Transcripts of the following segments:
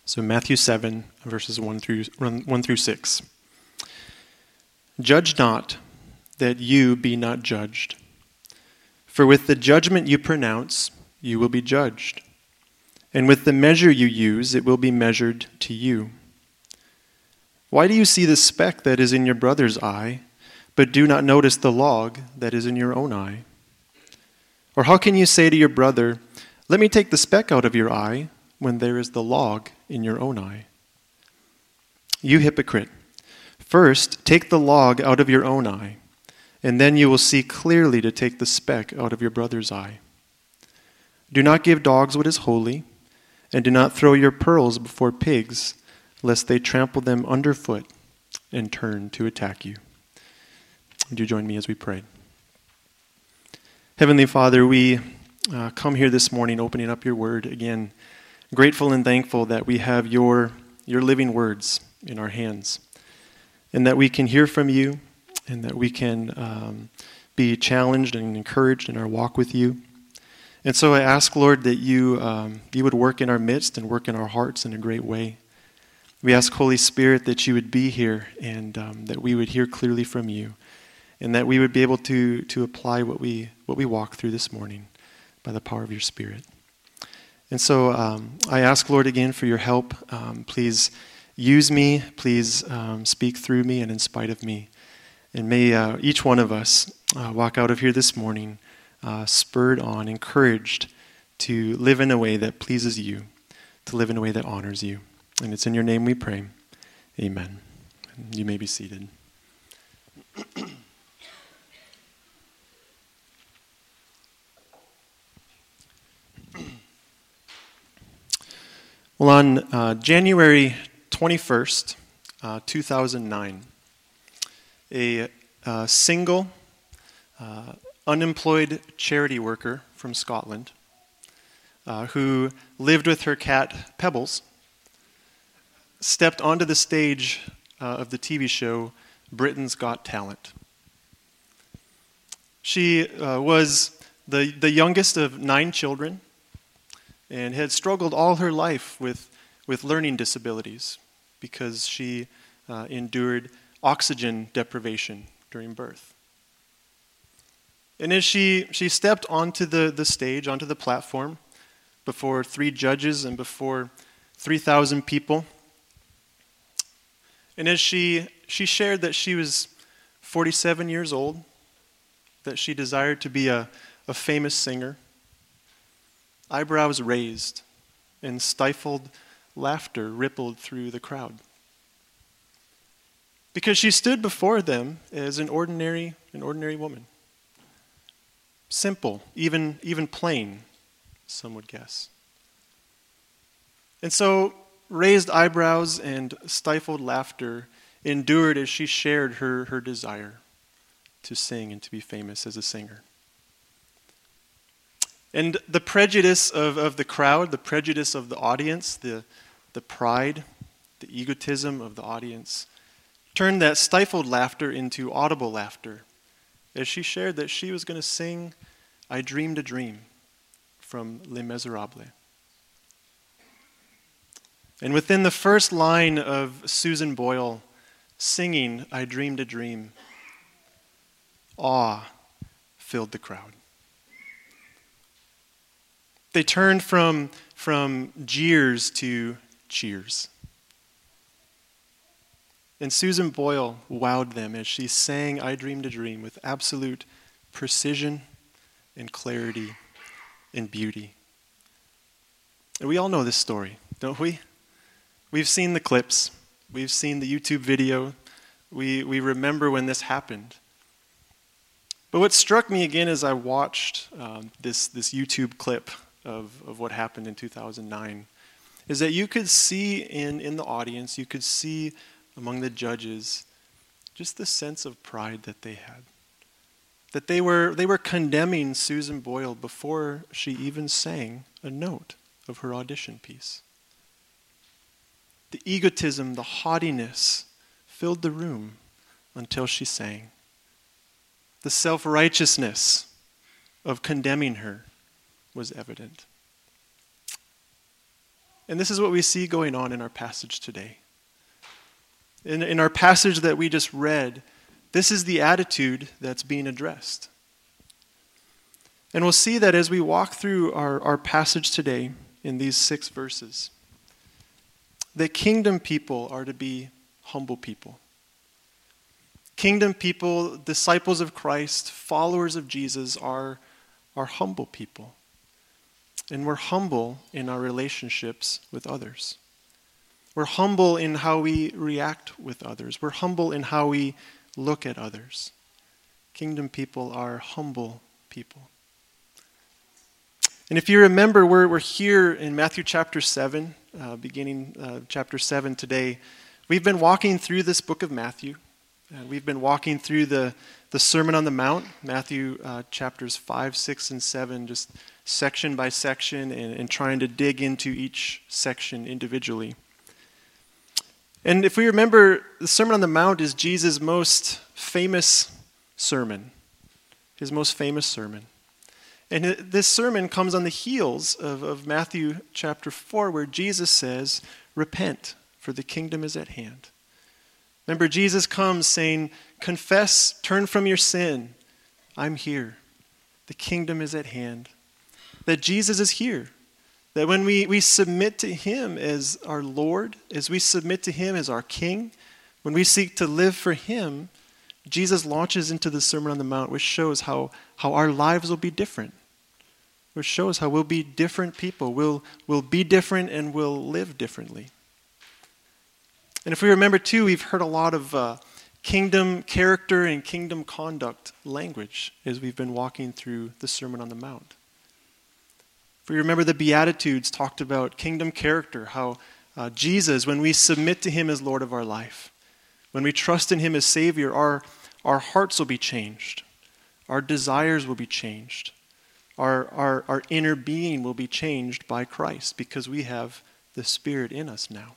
So Matthew 7, verses 1 through 6. Judge not, that you be not judged. For with the judgment you pronounce, you will be judged. And with the measure you use, it will be measured to you. Why do you see the speck that is in your brother's eye, but do not notice the log that is in your own eye? Or how can you say to your brother, let me take the speck out of your eye, when there is the log in your own eye? You hypocrite, first take the log out of your own eye, and then you will see clearly to take the speck out of your brother's eye. Do not give dogs what is holy, and do not throw your pearls before pigs, lest they trample them underfoot and turn to attack you. Would you join me as we pray? Heavenly Father, we come here this morning opening up your word again, grateful and thankful that we have your living words in our hands, and that we can hear from you, and that we can be challenged and encouraged in our walk with you. And so I ask, Lord, that you would work in our midst and work in our hearts in a great way. We ask, Holy Spirit, that you would be here and that we would hear clearly from you, and that we would be able to apply what we walk through this morning by the power of your Spirit. And so I ask, Lord, again for your help. Please use me. Please speak through me and in spite of me. And may each one of us walk out of here this morning spurred on, encouraged to live in a way that pleases you, to live in a way that honors you. And it's in your name we pray. Amen. You may be seated. Well, on January 21st, 2009, a single, unemployed charity worker from Scotland who lived with her cat Pebbles stepped onto the stage of the TV show Britain's Got Talent. She was the youngest of 9 children and had struggled all her life with learning disabilities because she endured oxygen deprivation during birth. And as she stepped onto the stage, onto the platform, before 3 judges and before 3,000 people, and as she shared that she was 47 years old, that she desired to be a famous singer, eyebrows raised and stifled laughter rippled through the crowd. Because she stood before them as an ordinary woman. Simple, even plain, some would guess. And so raised eyebrows and stifled laughter endured as she shared her desire to sing and to be famous as a singer. And the prejudice of the crowd, the prejudice of the audience, the pride, the egotism of the audience, turned that stifled laughter into audible laughter as she shared that she was going to sing I Dreamed a Dream from Les Miserables. And within the first line of Susan Boyle singing I Dreamed a Dream, awe filled the crowd. They turned from jeers to cheers. And Susan Boyle wowed them as she sang I Dreamed a Dream with absolute precision and clarity and beauty. And we all know this story, don't we? We've seen the clips. We've seen the YouTube video. We remember when this happened. But what struck me again as I watched this YouTube clip of what happened in 2009 is that you could see in the audience, you could see among the judges just the sense of pride that they had. That they were condemning Susan Boyle before she even sang a note of her audition piece. The egotism, the haughtiness filled the room until she sang. The self-righteousness of condemning her was evident. And this is what we see going on in our passage today. In our passage that we just read, this is the attitude that's being addressed. And we'll see that as we walk through our passage today in these 6 verses, that kingdom people are to be humble people. Kingdom people, disciples of Christ, followers of Jesus are humble people. And we're humble in our relationships with others. We're humble in how we react with others. We're humble in how we look at others. Kingdom people are humble people. And if you remember, we're here in Matthew chapter 7, beginning chapter 7 today. We've been walking through this book of Matthew. We've been walking through the Sermon on the Mount, Matthew chapters 5, 6, and 7, just section by section, and trying to dig into each section individually. And if we remember, the Sermon on the Mount is Jesus' most famous sermon, his most famous sermon. And this sermon comes on the heels of Matthew chapter 4, where Jesus says, "Repent, for the kingdom is at hand." Remember, Jesus comes saying, confess, turn from your sin. I'm here. The kingdom is at hand. That Jesus is here. That when we submit to him as our Lord, as we submit to him as our King, when we seek to live for him, Jesus launches into the Sermon on the Mount, which shows how our lives will be different. Which shows how we'll be different people. We'll be different and we'll live differently. And if we remember too, we've heard a lot of kingdom character and kingdom conduct language as we've been walking through the Sermon on the Mount. If we remember, the Beatitudes talked about kingdom character, how Jesus, when we submit to him as Lord of our life, when we trust in him as Savior, our hearts will be changed. Our desires will be changed. Our inner being will be changed by Christ because we have the Spirit in us now.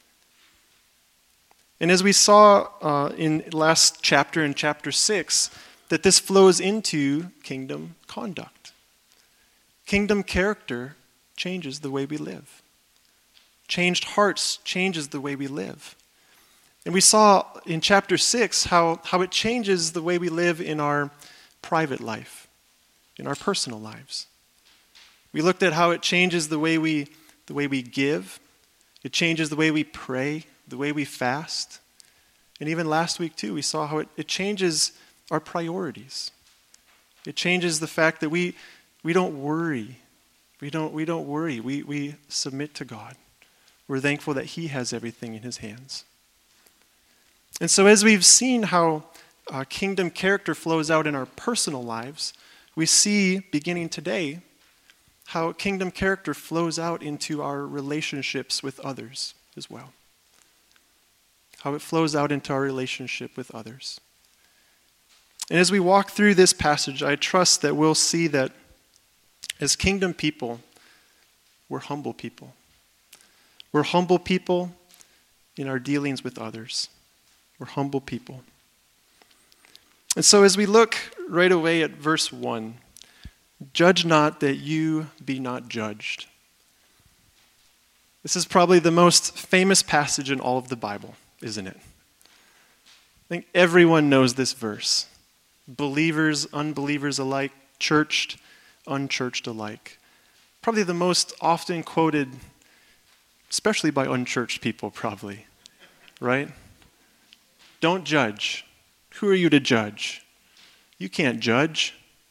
And as we saw in last chapter, in chapter 6, that this flows into kingdom conduct. Kingdom character changes the way we live. Changed hearts changes the way we live. And we saw in chapter 6 how it changes the way we live in our private life, in our personal lives. We looked at how it changes the way we give. It changes the way we pray, the way we fast. And even last week too, we saw how it changes our priorities. It changes the fact that we don't worry. We don't worry. We submit to God. We're thankful that he has everything in his hands. And so as we've seen how kingdom character flows out in our personal lives, we see, beginning today, how kingdom character flows out into our relationships with others as well. How it flows out into our relationship with others. And as we walk through this passage, I trust that we'll see that as kingdom people, we're humble people. We're humble people in our dealings with others. We're humble people. And so as we look right away at verse 1, judge not that you be not judged. This is probably the most famous passage in all of the Bible, isn't it? I think everyone knows this verse. Believers, unbelievers alike, churched, unchurched alike. Probably the most often quoted, especially by unchurched people probably, right? Don't judge. Who are you to judge? You can't judge.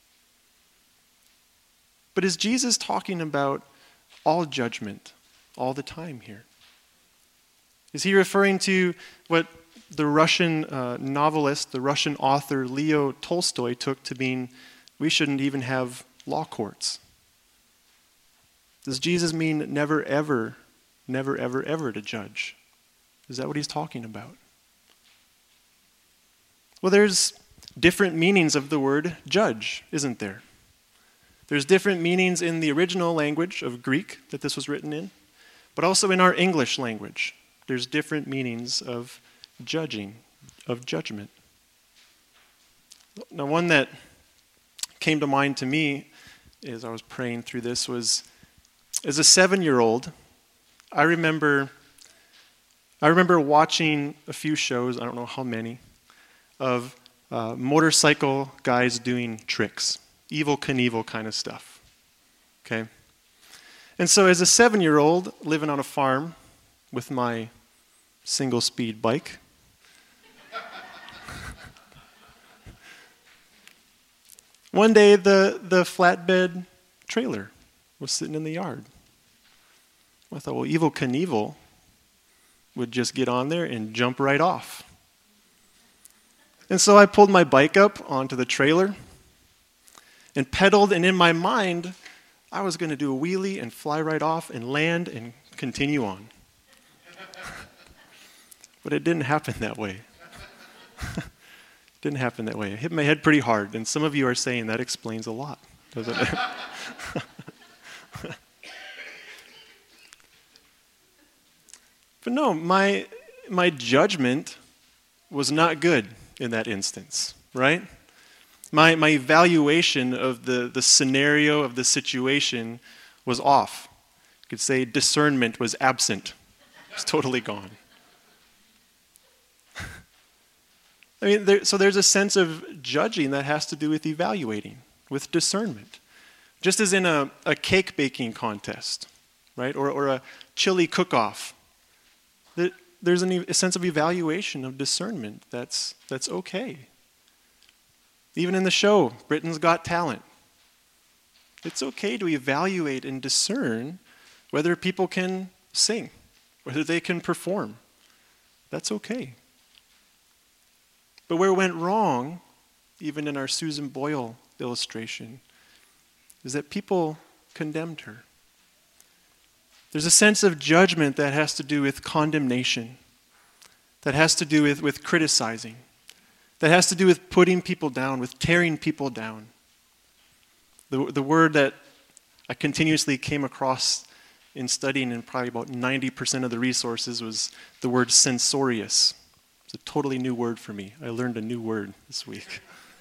But is Jesus talking about all judgment all the time here? Is he referring to what the Russian novelist, the Russian author Leo Tolstoy took to mean we shouldn't even have law courts? Does Jesus mean never, ever to judge? Is that what he's talking about? Well, there's different meanings of the word judge, isn't there? There's different meanings in the original language of Greek that this was written in, but also in our English language. There's different meanings of judging, of judgment. Now, one that came to mind to me as I was praying through this was, as a 7-year-old, I remember watching a few shows, I don't know how many, of motorcycle guys doing tricks, Evel Knievel kind of stuff. Okay? And so as a 7-year-old living on a farm with my single-speed bike, one day the flatbed trailer was sitting in the yard. I thought, well, Evel Knievel would just get on there and jump right off. And so I pulled my bike up onto the trailer and pedaled, and in my mind, I was going to do a wheelie and fly right off and land and continue on. But it didn't happen that way. Didn't happen that way. I hit my head pretty hard, and some of you are saying that explains a lot, doesn't it? But no, my judgment was not good in that instance, right? My evaluation of the scenario of the situation was off. You could say discernment was absent. It's totally gone. I mean, there's a sense of judging that has to do with evaluating, with discernment. Just as in a cake baking contest, right? Or a chili cook-off. There's a sense of evaluation, of discernment that's okay. Even in the show, Britain's Got Talent. It's okay to evaluate and discern whether people can sing, whether they can perform. That's okay. But where it went wrong, even in our Susan Boyle illustration, is that people condemned her. There's a sense of judgment that has to do with condemnation, that has to do with criticizing, that has to do with putting people down, with tearing people down. The word that I continuously came across in studying in probably about 90% of the resources was the word censorious. It's a totally new word for me. I learned a new word this week.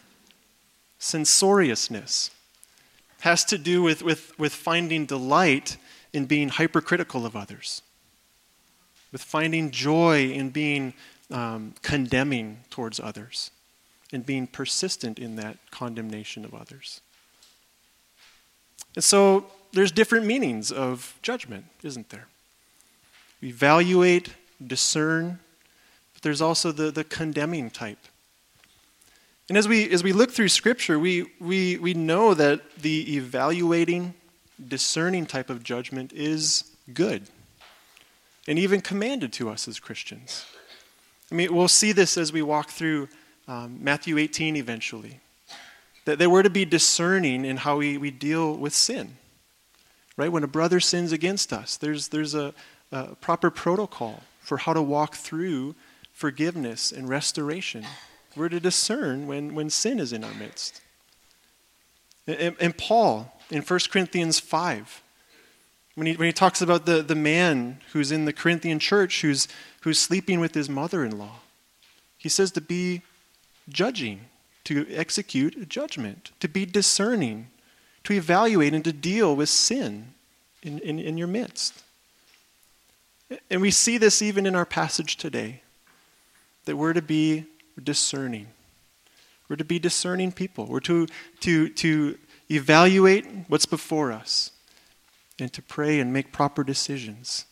Censoriousness has to do with finding delight in being hypercritical of others, with finding joy in being condemning towards others, and being persistent in that condemnation of others. And so there's different meanings of judgment, isn't there? We evaluate, discern, but there's also the condemning type. And as we look through Scripture, we know that the evaluating, discerning type of judgment is good and even commanded to us as Christians. I mean, we'll see this as we walk through Matthew 18 eventually, that we're to be discerning in how we deal with sin, right? When a brother sins against us, there's a proper protocol for how to walk through forgiveness and restoration. We're to discern when sin is in our midst. And Paul, in 1 Corinthians 5, when he talks about the man who's in the Corinthian church who's sleeping with his mother-in-law, he says to be judging, to execute a judgment, to be discerning, to evaluate and to deal with sin in your midst. And we see this even in our passage today, that we're to be discerning. We're to be discerning people. We're to evaluate what's before us and to pray and make proper decisions.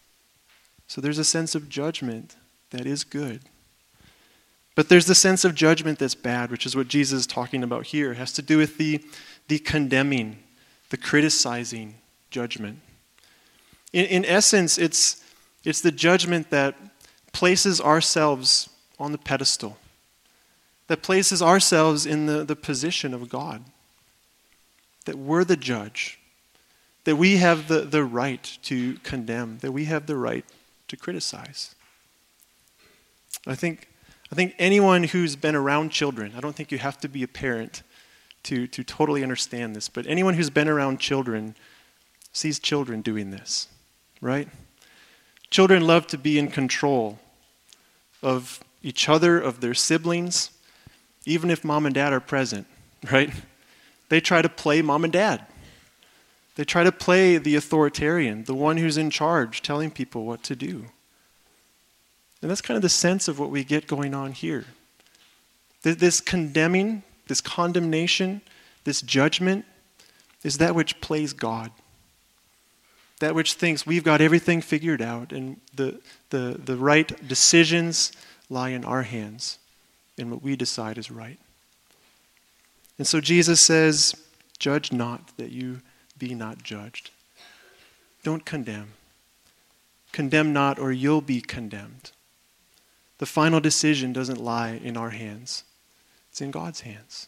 So there's a sense of judgment that is good. But there's the sense of judgment that's bad, which is what Jesus is talking about here. It has to do with the condemning, the criticizing judgment. In essence, it's the judgment that places ourselves on the pedestal, that places ourselves in the position of God, that we're the judge, that we have the right to condemn, that we have the right to criticize. I think anyone who's been around children, I don't think you have to be a parent to totally understand this, but anyone who's been around children sees children doing this, right? Children love to be in control of each other, of their siblings, even if mom and dad are present, right? They try to play mom and dad. They try to play the authoritarian, the one who's in charge, telling people what to do. And that's kind of the sense of what we get going on here. This condemning, this condemnation, this judgment is that which plays God. That which thinks we've got everything figured out and the right decisions lie in our hands and what we decide is right. And so Jesus says, judge not that you be not judged. Don't condemn. Condemn not or you'll be condemned. The final decision doesn't lie in our hands. It's in God's hands.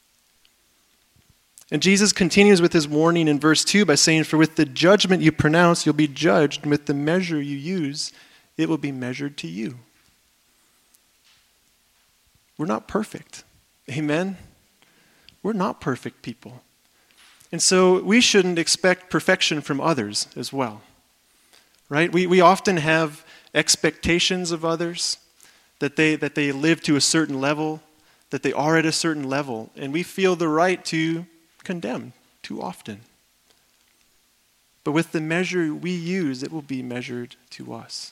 And Jesus continues with his warning in verse 2 by saying, for with the judgment you pronounce, you'll be judged, and with the measure you use, it will be measured to you. We're not perfect. Amen? We're not perfect people. And so we shouldn't expect perfection from others as well. Right? We often have expectations of others, that they live to a certain level, that they are at a certain level, and we feel the right to condemn too often. But with the measure we use, it will be measured to us.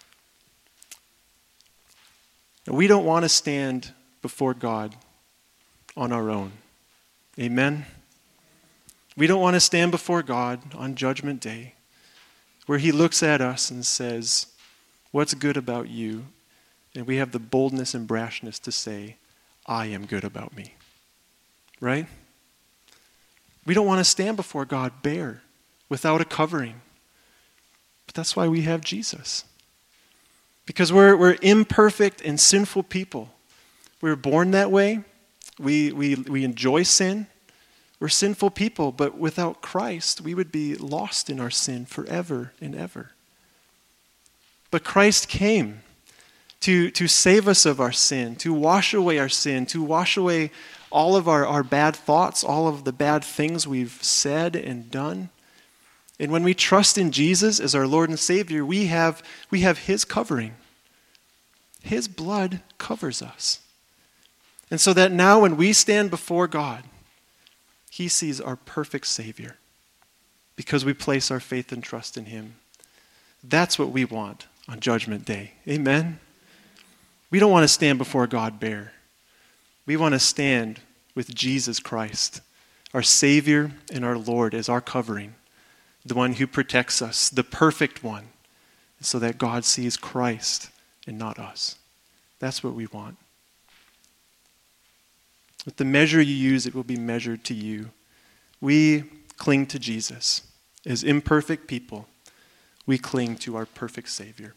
And we don't want to stand before God on our own. Amen? We don't want to stand before God on Judgment Day, where he looks at us and says, what's good about you? And we have the boldness and brashness to say, I am good about me. Right? We don't want to stand before God bare, without a covering. But that's why we have Jesus. Because we're imperfect and sinful people. We were born that way. We enjoy sin. We're sinful people, but without Christ, we would be lost in our sin forever and ever. But Christ came to save us of our sin, to wash away our sin, to wash away all of our bad thoughts, all of the bad things we've said and done. And when we trust in Jesus as our Lord and Savior, we have his covering. His blood covers us. And so that now when we stand before God, he sees our perfect Savior because we place our faith and trust in him. That's what we want on Judgment Day. Amen? We don't want to stand before God bare. We want to stand with Jesus Christ, our Savior and our Lord, as our covering, the one who protects us, the perfect one, so that God sees Christ and not us. That's what we want. With the measure you use, it will be measured to you. We cling to Jesus. As imperfect people, we cling to our perfect Savior.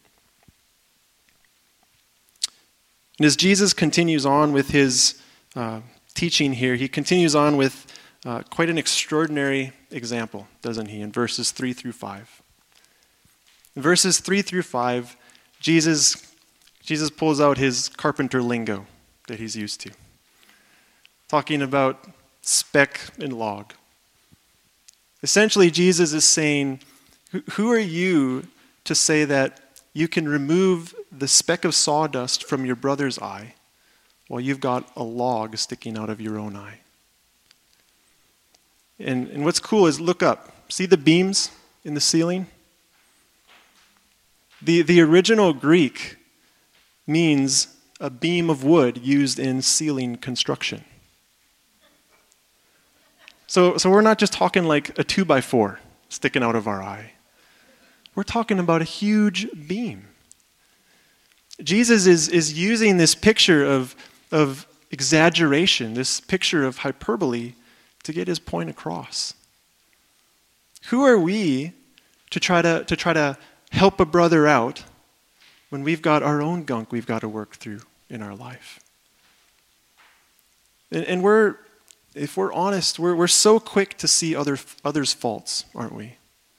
And as Jesus continues on with his teaching here, he continues on with quite an extraordinary example, doesn't he, in verses 3 through 5. In verses 3 through 5, Jesus pulls out his carpenter lingo that he's used to, talking about speck and log. Essentially, Jesus is saying, who are you to say that you can remove the speck of sawdust from your brother's eye while you've got a log sticking out of your own eye? And what's cool is look up. See the beams in the ceiling? The original Greek means a beam of wood used in ceiling construction. So we're not just talking like a 2x4 sticking out of our eye. We're talking about a huge beam. Jesus is using this picture of exaggeration, this picture of hyperbole, to get his point across. Who are we to try to help a brother out when we've got our own gunk we've got to work through in our life? And if we're honest, we're so quick to see others' faults, aren't we?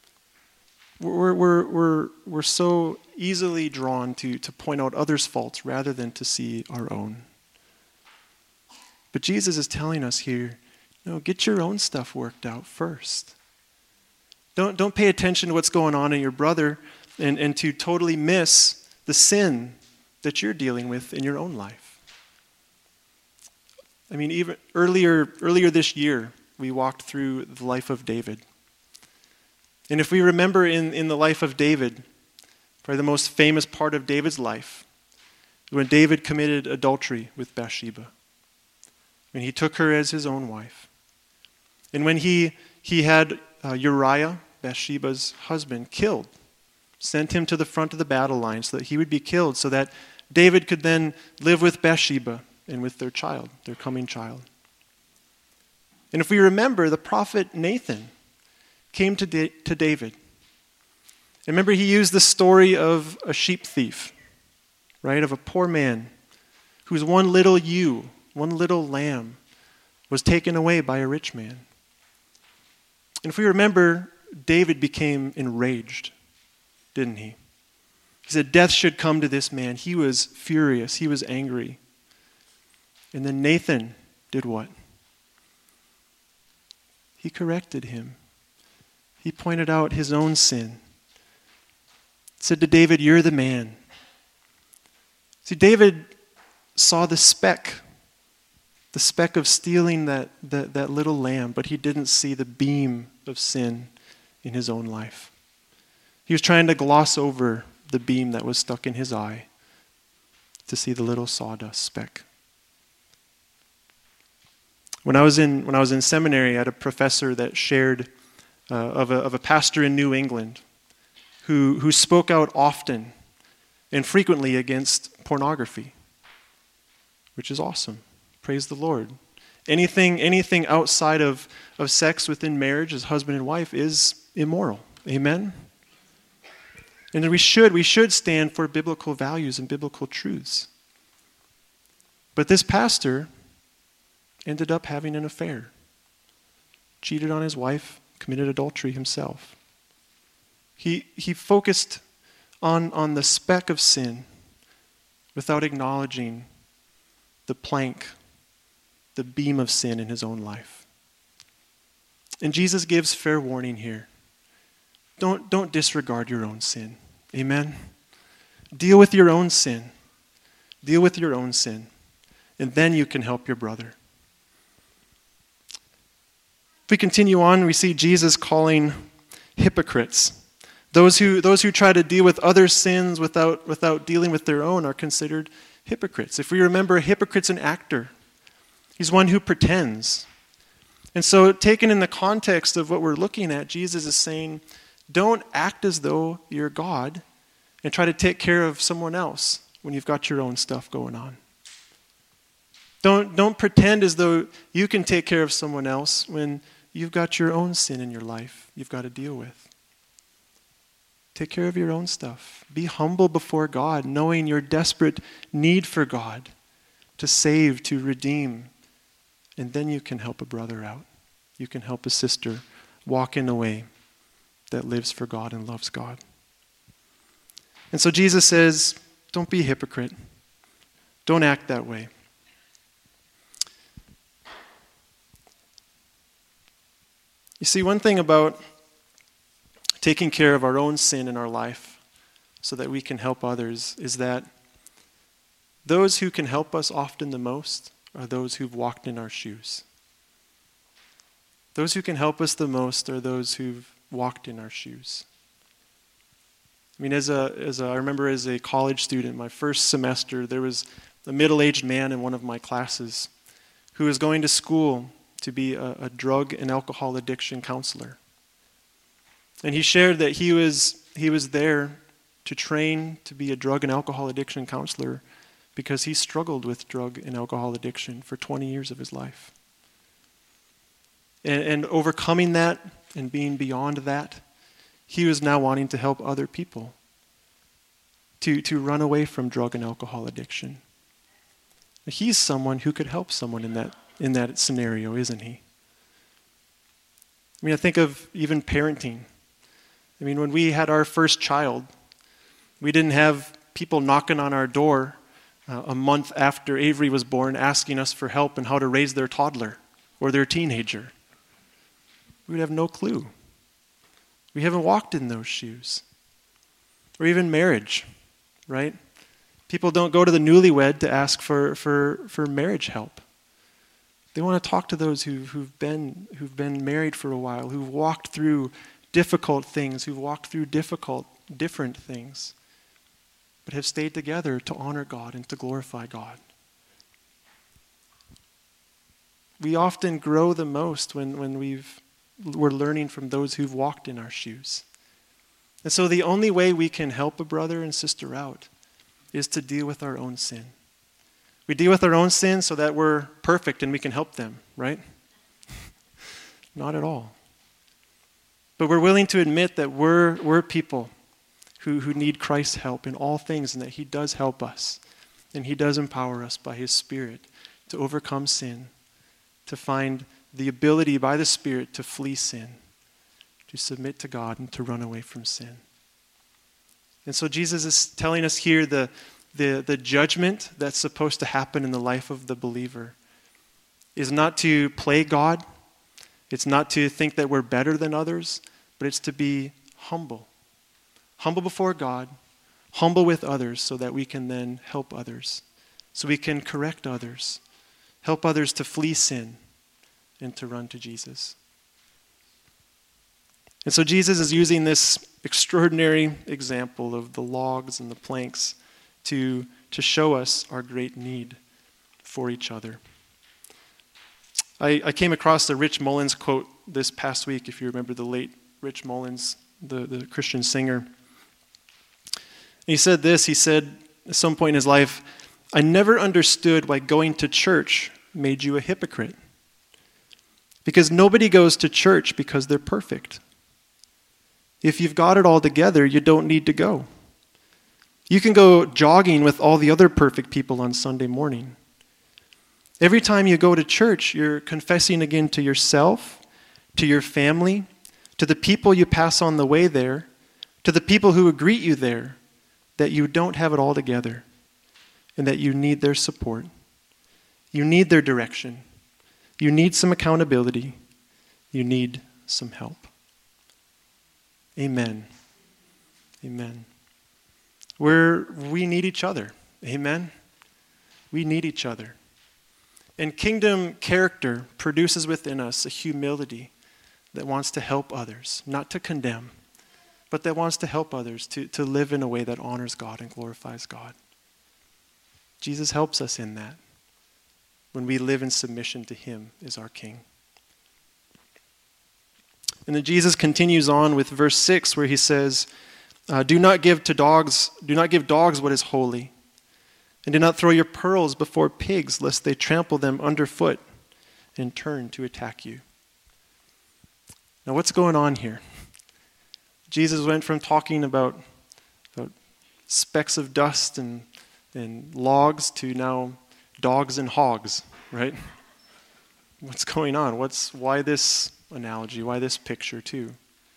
We're so easily drawn to point out others' faults rather than to see our own. But Jesus is telling us here, no, get your own stuff worked out first. Don't pay attention to what's going on in your brother and to totally miss the sin that you're dealing with in your own life. I mean, even earlier this year, we walked through the life of David. And if we remember in the life of David, probably the most famous part of David's life, when David committed adultery with Bathsheba, when he took her as his own wife. And when he had Uriah, Bathsheba's husband, killed, sent him to the front of the battle line so that he would be killed, so that David could then live with Bathsheba and with their child, their coming child. And if we remember, the prophet Nathan came to David. And remember, he used the story of a sheep thief, right? Of a poor man whose one little ewe, one little lamb, was taken away by a rich man. And if we remember, David became enraged, didn't he? He said, death should come to this man. He was furious. He was angry. And then Nathan did what? He corrected him. He pointed out his own sin. Said to David, you're the man. See, David saw the speck of stealing that little lamb, but he didn't see the beam of sin in his own life. He was trying to gloss over the beam that was stuck in his eye to see the little sawdust speck. When I was in seminary, I had a professor that shared of a pastor in New England who spoke out often and frequently against pornography, which is awesome. Praise the Lord. Anything outside of sex within marriage as husband and wife is immoral. Amen? And we should stand for biblical values and biblical truths. But this pastor ended up having an affair, cheated on his wife, committed adultery himself. He focused on the speck of sin without acknowledging the plank, the beam of sin in his own life. And Jesus gives fair warning here. Don't disregard your own sin. Amen? Deal with your own sin. Deal with your own sin. And then you can help your brother. If we continue on, we see Jesus calling hypocrites. Those who try to deal with other sins without dealing with their own are considered hypocrites. If we remember, a hypocrite's an actor. He's one who pretends. And so, taken in the context of what we're looking at, Jesus is saying, don't act as though you're God and try to take care of someone else when you've got your own stuff going on. Don't pretend as though you can take care of someone else when you've got your own sin in your life you've got to deal with. Take care of your own stuff. Be humble before God, knowing your desperate need for God to save, to redeem, and then you can help a brother out. You can help a sister walk in a way that lives for God and loves God. And so Jesus says, don't be a hypocrite. Don't act that way. You see, one thing about taking care of our own sin in our life so that we can help others is that those who can help us often the most are those who've walked in our shoes. Those who can help us the most are those who've walked in our shoes. I mean, I remember as a college student, my first semester, there was a middle-aged man in one of my classes who was going to school to be a drug and alcohol addiction counselor. And he shared that he was there to train to be a drug and alcohol addiction counselor because he struggled with drug and alcohol addiction for 20 years of his life. And overcoming that and being beyond that, he was now wanting to help other people to run away from drug and alcohol addiction. He's someone who could help someone in that scenario, isn't he? I mean, I think of even parenting. I mean, when we had our first child, we didn't have people knocking on our door a month after Avery was born asking us for help in how to raise their toddler or their teenager. We would have no clue. We haven't walked in those shoes. Or even marriage, right? People don't go to the newlywed to ask for marriage help. They want to talk to those who've been married for a while, who've walked through difficult things, who've walked through different things, but have stayed together to honor God and to glorify God. We often grow the most when we're learning from those who've walked in our shoes. And so the only way we can help a brother and sister out is to deal with our own sin. We deal with our own sin so that we're perfect and we can help them, right? Not at all. But we're willing to admit that we're people who need Christ's help in all things, and that he does help us. And he does empower us by his Spirit to overcome sin, to find the ability by the Spirit to flee sin, to submit to God, and to run away from sin. And so Jesus is telling us here the judgment that's supposed to happen in the life of the believer is not to play God. It's not to think that we're better than others, but it's to be humble. Humble before God, humble with others so that we can then help others, so we can correct others, help others to flee sin and to run to Jesus. And so Jesus is using this extraordinary example of the logs and the planks to show us our great need for each other. I came across the Rich Mullins quote this past week, if you remember the late Rich Mullins, the Christian singer. He said this, he said at some point in his life, "I never understood why going to church made you a hypocrite. Because nobody goes to church because they're perfect. If you've got it all together, you don't need to go. You can go jogging with all the other perfect people on Sunday morning. Every time you go to church, you're confessing again to yourself, to your family, to the people you pass on the way there, to the people who would greet you there, that you don't have it all together and that you need their support. You need their direction. You need some accountability. You need some help." Amen. Amen. We need each other. Amen. We need each other. And kingdom character produces within us a humility that wants to help others, not to condemn, but that wants to help others to live in a way that honors God and glorifies God. Jesus helps us in that when we live in submission to him as our King. And then Jesus continues on with verse 6 where he says, do not give dogs what is holy, and do not throw your pearls before pigs, lest they trample them underfoot and turn to attack you. Now what's going on here? Jesus went from talking about specks of dust and logs to now dogs and hogs, right? What's going on? Why this analogy? Why this picture too?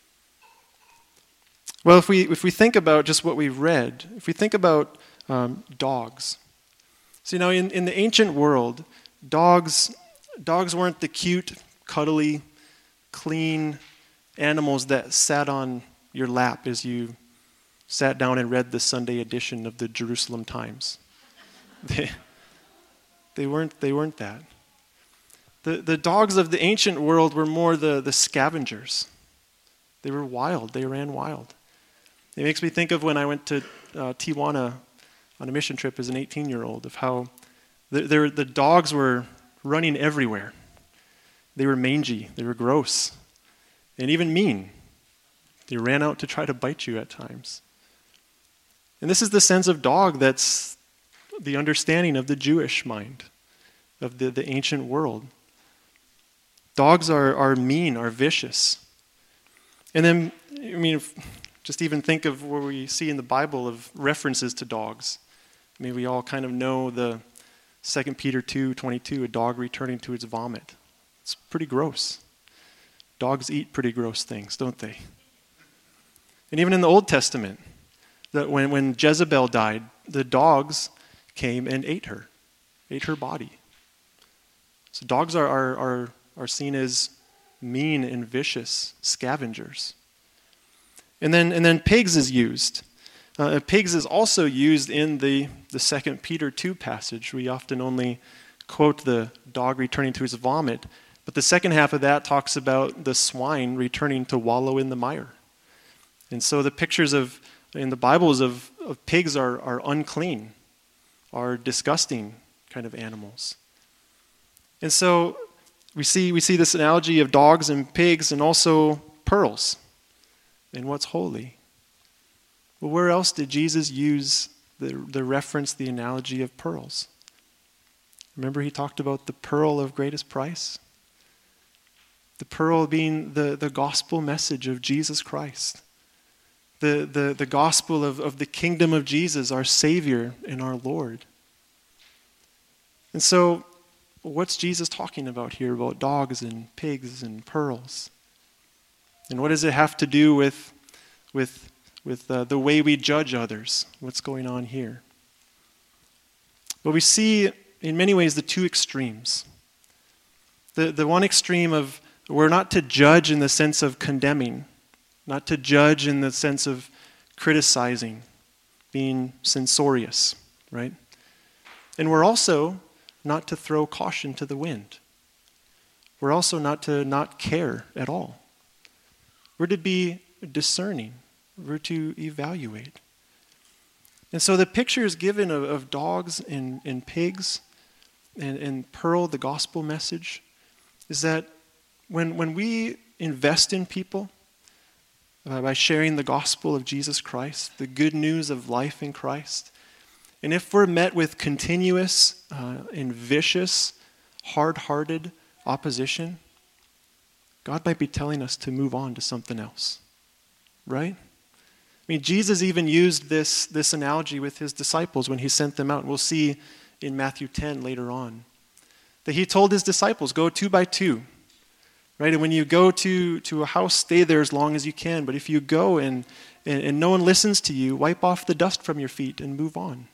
Well, if we think about just what we've read, if we think about dogs. So, in the ancient world, dogs weren't the cute, cuddly, clean animals that sat on your lap as you sat down and read the Sunday edition of the Jerusalem Times. They weren't that. The dogs of the ancient world were more the scavengers. They were wild. They ran wild. It makes me think of when I went to Tijuana on a mission trip as an 18-year-old, of how the dogs were running everywhere. They were mangy. They were gross. And even mean. They ran out to try to bite you at times. And this is the sense of dog that's the understanding of the Jewish mind, of the ancient world. Dogs are mean, are vicious. And then, just even think of where we see in the Bible of references to dogs. We all kind of know the 2 Peter 2:22, a dog returning to its vomit. It's pretty gross. Dogs eat pretty gross things, don't they? And even in the Old Testament, that when Jezebel died, the dogs came and ate her body. So dogs are seen as mean and vicious scavengers. And then pigs is used. Pigs is also used in the 2 Peter 2 passage. We often only quote the dog returning to his vomit. But the second half of that talks about the swine returning to wallow in the mire. And so the pictures in the Bibles of pigs are unclean, are disgusting kind of animals. And so we see this analogy of dogs and pigs and also pearls and what's holy. Well, where else did Jesus use the reference, the analogy of pearls? Remember he talked about the pearl of greatest price? The pearl being the gospel message of Jesus Christ. The gospel of the kingdom of Jesus, our Savior and our Lord. And so, what's Jesus talking about here about dogs and pigs and pearls? And what does it have to do with the way we judge others? What's going on here? Well, we see in many ways the two extremes. The one extreme of we're not to judge in the sense of condemning, not to judge in the sense of criticizing, being censorious, right? And we're also not to throw caution to the wind. We're also not to not care at all. We're to be discerning. We're to evaluate. And so the picture is given of dogs and pigs and pearl, the gospel message, is that when we invest in people by sharing the gospel of Jesus Christ, the good news of life in Christ, and if we're met with continuous and vicious, hard-hearted opposition, God might be telling us to move on to something else, right? I mean, Jesus even used this analogy with his disciples when he sent them out. And we'll see in Matthew 10 later on that he told his disciples, go 2 by 2, right? And when you go to a house, stay there as long as you can. But if you go and no one listens to you, wipe off the dust from your feet and move on.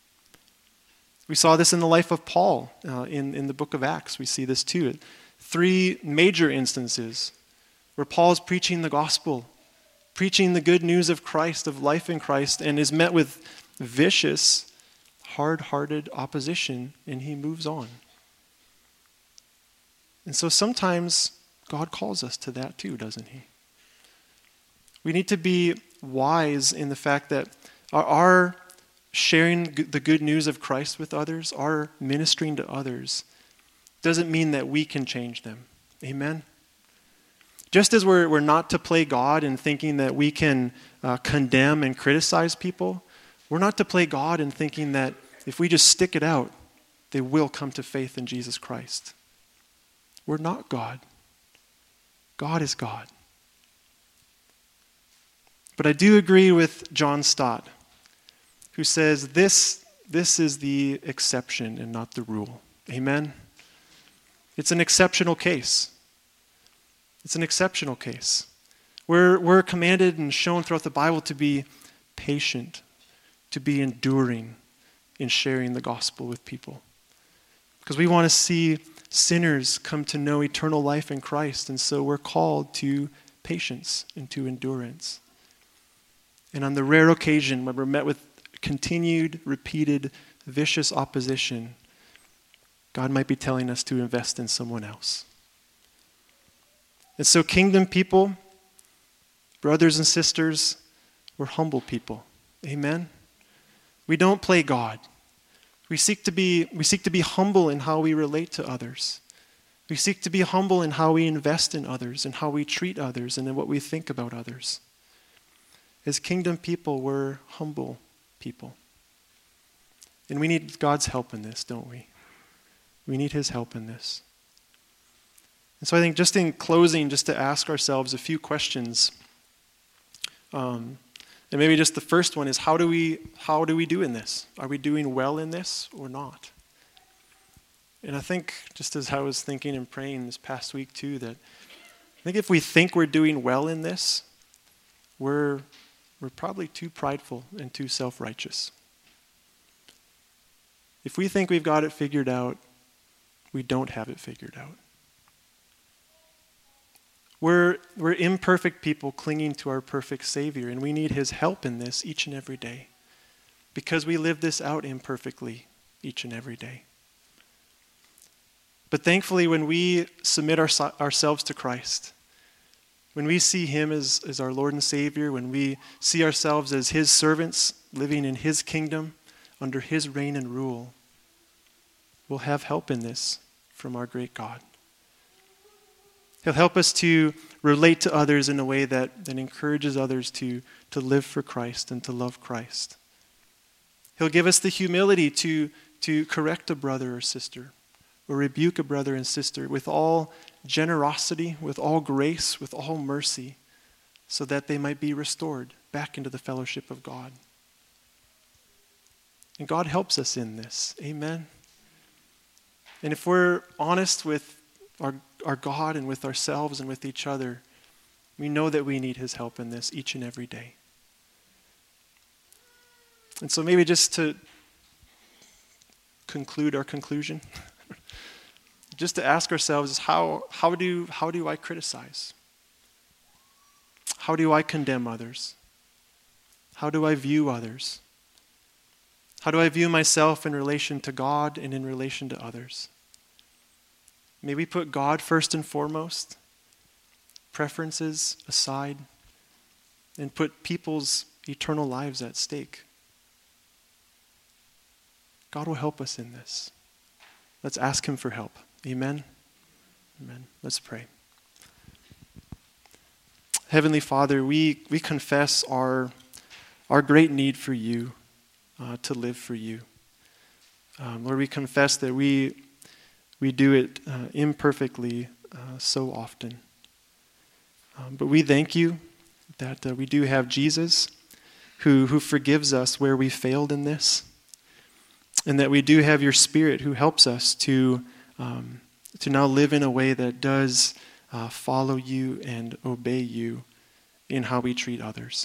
We saw this in the life of Paul in the book of Acts. We see this too. 3 major instances where Paul is preaching the gospel, preaching the good news of Christ, of life in Christ, and is met with vicious, hard-hearted opposition, and he moves on. And so sometimes God calls us to that too, doesn't he? We need to be wise in the fact that our sharing the good news of Christ with others, our ministering to others, doesn't mean that we can change them. Amen? Just as we're not to play God in thinking that we can condemn and criticize people, we're not to play God in thinking that if we just stick it out, they will come to faith in Jesus Christ. We're not God. God is God. But I do agree with John Stott, who says this is the exception and not the rule. Amen? It's an exceptional case. It's an exceptional case. We're commanded and shown throughout the Bible to be patient, to be enduring in sharing the gospel with people. Because we want to see sinners come to know eternal life in Christ, and so we're called to patience and to endurance. And on the rare occasion when we're met with continued, repeated, vicious opposition, God might be telling us to invest in someone else. And so kingdom people, brothers and sisters, we're humble people. Amen? We don't play God. We seek to be humble in how we relate to others. We seek to be humble in how we invest in others and how we treat others and in what we think about others. As kingdom people, we're humble people. And we need God's help in this, don't we? We need his help in this. And so I think just in closing, just to ask ourselves a few questions. And maybe just the first one is, how do we do in this? Are we doing well in this or not? And I think, just as I was thinking and praying this past week too, that I think if we think we're doing well in this, we're probably too prideful and too self-righteous. If we think we've got it figured out, we don't have it figured out. We're imperfect people clinging to our perfect Savior, and we need his help in this each and every day because we live this out imperfectly each and every day. But thankfully, when we submit ourselves to Christ, when we see him as our Lord and Savior, when we see ourselves as his servants living in his kingdom under his reign and rule, we'll have help in this from our great God. He'll help us to relate to others in a way that encourages others to live for Christ and to love Christ. He'll give us the humility to correct a brother or sister, or rebuke a brother and sister with all generosity, with all grace, with all mercy, so that they might be restored back into the fellowship of God. And God helps us in this. Amen. And if we're honest with our God and with ourselves and with each other, we know that we need his help in this each and every day. And so maybe just to conclude our conclusion, just to ask ourselves, how do I criticize? How do I condemn others? How do I view others? How do I view myself in relation to God and in relation to others? May we put God first and foremost, preferences aside, and put people's eternal lives at stake. God will help us in this. Let's ask him for help. Amen? Amen. Let's pray. Heavenly Father, we confess our great need for you, to live for you. Lord, we confess that we do it imperfectly so often. But we thank you that we do have Jesus who forgives us where we failed in this, and that we do have your Spirit who helps us to now live in a way that does follow you and obey you in how we treat others.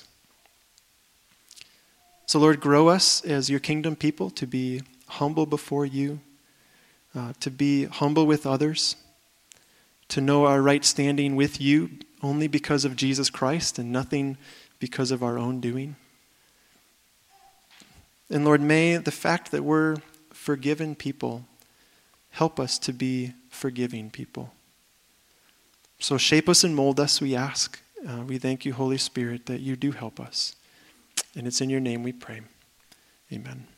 So Lord, grow us as your kingdom people to be humble before you, to be humble with others, to know our right standing with you only because of Jesus Christ and nothing because of our own doing. And Lord, may the fact that we're forgiven people help us to be forgiving people. So shape us and mold us, we ask. We thank you, Holy Spirit, that you do help us. And it's in your name we pray. Amen.